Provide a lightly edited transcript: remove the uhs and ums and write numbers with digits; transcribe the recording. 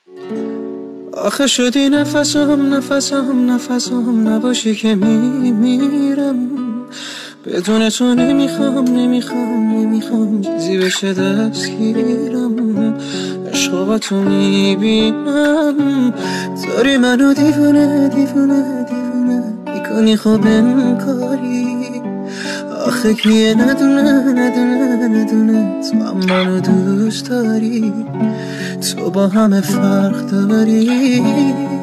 آخه شدی نفسم نباشی که میمیرم. بدون تو نمیخوام چیزی بشه دستگیرم. عشق با تو میبینم داری منو دیوونه میکنی خب انکاری. آخه کیه ندونه تو هم منو دوست داری. تو با همه فرق داری.